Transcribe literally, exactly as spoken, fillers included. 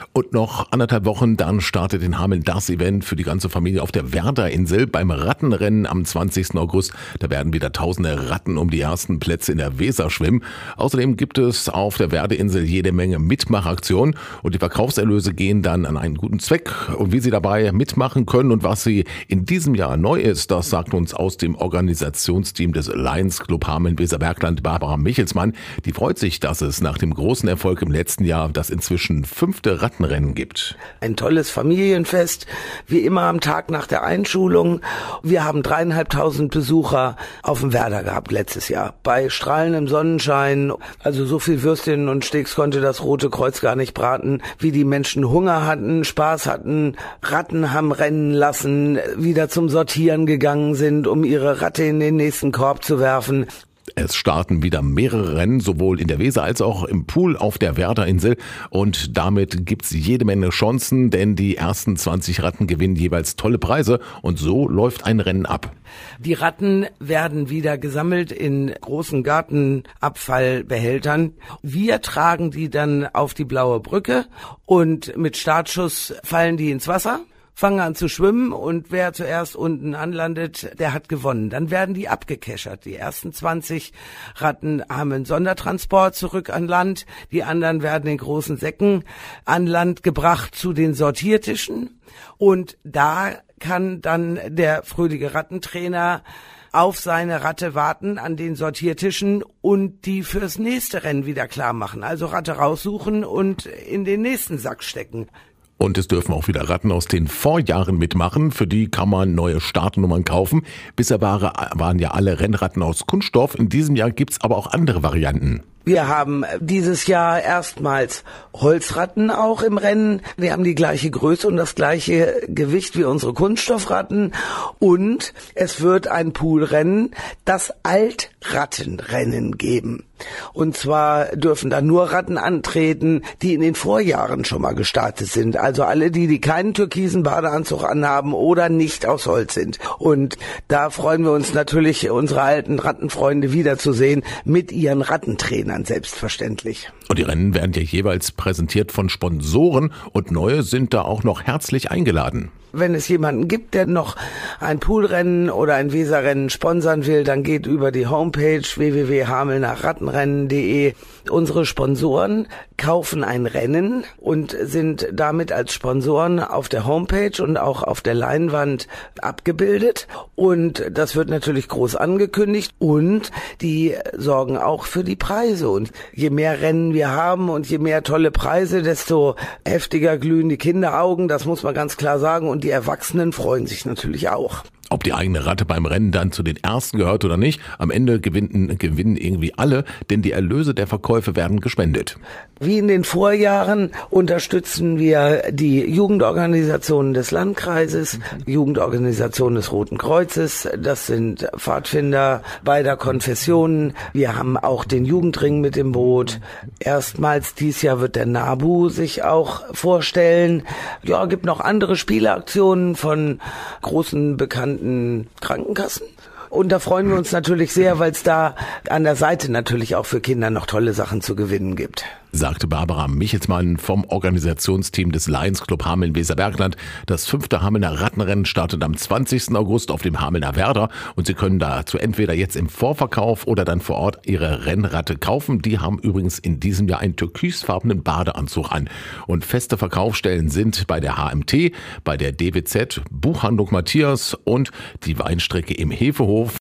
Und noch anderthalb Wochen, dann startet in Hameln das Event für die ganze Familie auf der Werderinsel beim Rattenrennen am zwanzigsten August. Da werden wieder tausende Ratten um die ersten Plätze in der Weser schwimmen. Außerdem gibt es auf der Werderinsel jede Menge Mitmachaktionen und die Verkaufserlöse gehen dann an einen guten Zweck. Und wie Sie dabei mitmachen können und was Sie in diesem Jahr neu ist, das sagt uns aus dem Organisationsteam des Lions Club Hameln-Weserbergland Barbara Michelsmann. Die freut sich, dass es nach dem großen Erfolg im letzten Jahr das inzwischen fünfte Rattenrennen gibt. Ein tolles Familienfest, wie immer am Tag nach der Einschulung. Wir haben dreieinhalbtausend Besucher auf dem Werder gehabt letztes Jahr. Bei strahlendem Sonnenschein, also so viel Würstchen und Steaks konnte das Rote Kreuz gar nicht braten, wie die Menschen Hunger hatten, Spaß hatten, Ratten haben rennen lassen, wieder zum Sortieren gegangen sind, um ihre Ratte in den nächsten Korb zu werfen. Es starten wieder mehrere Rennen, sowohl in der Weser als auch im Pool auf der Werderinsel. Und damit gibt's jede Menge Chancen, denn die ersten zwanzig Ratten gewinnen jeweils tolle Preise. Und so läuft ein Rennen ab. Die Ratten werden wieder gesammelt in großen Gartenabfallbehältern. Wir tragen die dann auf die Blaue Brücke und mit Startschuss fallen die ins Wasser, fangen an zu schwimmen und wer zuerst unten anlandet, der hat gewonnen. Dann werden die abgekeschert. Die ersten zwanzig Ratten haben einen Sondertransport zurück an Land. Die anderen werden in großen Säcken an Land gebracht zu den Sortiertischen. Und da kann dann der fröhliche Rattentrainer auf seine Ratte warten an den Sortiertischen und die fürs nächste Rennen wieder klar machen. Also Ratte raussuchen und in den nächsten Sack stecken. Und es dürfen auch wieder Ratten aus den Vorjahren mitmachen. Für die kann man neue Startnummern kaufen. Bisher waren ja alle Rennratten aus Kunststoff. In diesem Jahr gibt's aber auch andere Varianten. Wir haben dieses Jahr erstmals Holzratten auch im Rennen. Wir haben die gleiche Größe und das gleiche Gewicht wie unsere Kunststoffratten. Und es wird ein Poolrennen, das Altrattenrennen geben. Und zwar dürfen da nur Ratten antreten, die in den Vorjahren schon mal gestartet sind. Also alle die, die keinen türkisen Badeanzug anhaben oder nicht aus Holz sind. Und da freuen wir uns natürlich, unsere alten Rattenfreunde wiederzusehen mit ihren Rattentrainern. Selbstverständlich. Und die Rennen werden ja jeweils präsentiert von Sponsoren und neue sind da auch noch herzlich eingeladen. Wenn es jemanden gibt, der noch ein Poolrennen oder ein Weserrennen sponsern will, dann geht über die Homepage w w w punkt hamelner rattenrennen punkt de. Unsere Sponsoren kaufen ein Rennen und sind damit als Sponsoren auf der Homepage und auch auf der Leinwand abgebildet. Und das wird natürlich groß angekündigt und die sorgen auch für die Preise. Und je mehr Rennen wir haben und je mehr tolle Preise, desto heftiger glühen die Kinderaugen, das muss man ganz klar sagen. Und die Erwachsenen freuen sich natürlich auch. Ob die eigene Ratte beim Rennen dann zu den Ersten gehört oder nicht, am Ende gewinnen, gewinnen irgendwie alle, denn die Erlöse der Verkäufe werden gespendet. Wie in den Vorjahren unterstützen wir die Jugendorganisationen des Landkreises, Jugendorganisationen des Roten Kreuzes, das sind Pfadfinder beider Konfessionen. Wir haben auch den Jugendring mit im Boot. Erstmals dieses Jahr wird der NABU sich auch vorstellen. Ja, gibt noch andere Spieleaktionen von großen bekannten Krankenkassen. Und da freuen wir uns natürlich sehr, weil es da an der Seite natürlich auch für Kinder noch tolle Sachen zu gewinnen gibt. Sagte Barbara Michelsmann vom Organisationsteam des Lions Club Hameln-Weserbergland. Das fünfte Hamelner Rattenrennen startet am zwanzigsten August auf dem Hamelner Werder und Sie können dazu entweder jetzt im Vorverkauf oder dann vor Ort Ihre Rennratte kaufen. Die haben übrigens in diesem Jahr einen türkisfarbenen Badeanzug an. Und feste Verkaufsstellen sind bei der H M T, bei der D W Z, Buchhandlung Matthias und die Weinstrecke im Hefehof.